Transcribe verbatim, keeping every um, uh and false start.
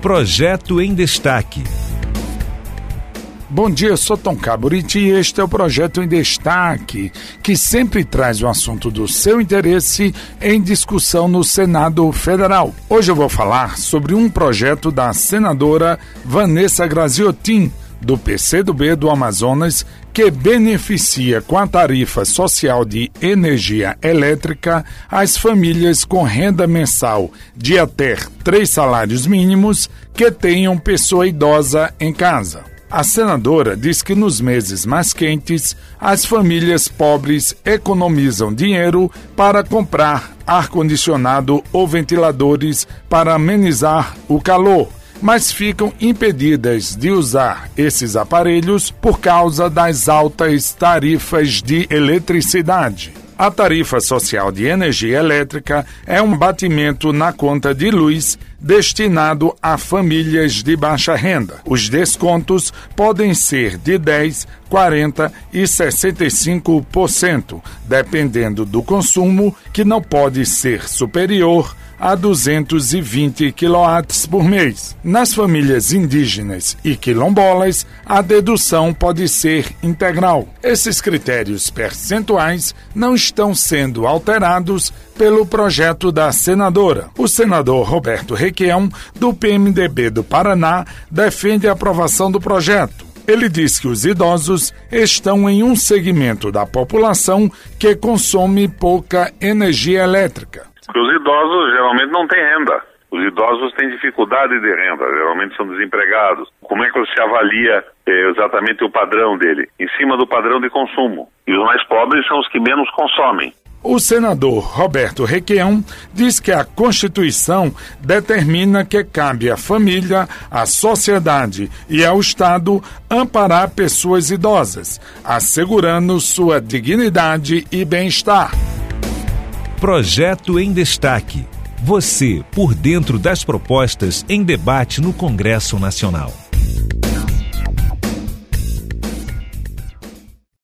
Projeto em Destaque. Bom dia, eu sou Tom Caburiti e este é o Projeto em Destaque, que sempre traz o assunto do seu interesse em discussão no Senado Federal. Hoje eu vou falar sobre um projeto da senadora Vanessa Graziotin, do P C do B do Amazonas, que beneficia com a tarifa social de energia elétrica as famílias com renda mensal de até três salários mínimos que tenham pessoa idosa em casa. A senadora diz que nos meses mais quentes, as famílias pobres economizam dinheiro para comprar ar-condicionado ou ventiladores para amenizar o calor, mas ficam impedidas de usar esses aparelhos por causa das altas tarifas de eletricidade. A tarifa social de energia elétrica é um batimento na conta de luz destinado a famílias de baixa renda. Os descontos podem ser de dez por cento, quarenta por cento e sessenta e cinco por cento, dependendo do consumo, que não pode ser superior a duzentos e vinte quilowatts por mês. Nas famílias indígenas e quilombolas, a dedução pode ser integral. Esses critérios percentuais não estão sendo alterados pelo projeto da senadora. O senador Roberto Requião, do P M D B do Paraná, defende a aprovação do projeto. Ele diz que os idosos estão em um segmento da população que consome pouca energia elétrica. Porque os idosos geralmente não têm renda. Os idosos têm dificuldade de renda, geralmente são desempregados. Como é que você avalia eh, exatamente o padrão dele? Em cima do padrão de consumo. E os mais pobres são os que menos consomem. O senador Roberto Requião diz que a Constituição determina que cabe à família, à sociedade e ao Estado amparar pessoas idosas, assegurando sua dignidade e bem-estar. Projeto em Destaque. Você por dentro das propostas em debate no Congresso Nacional.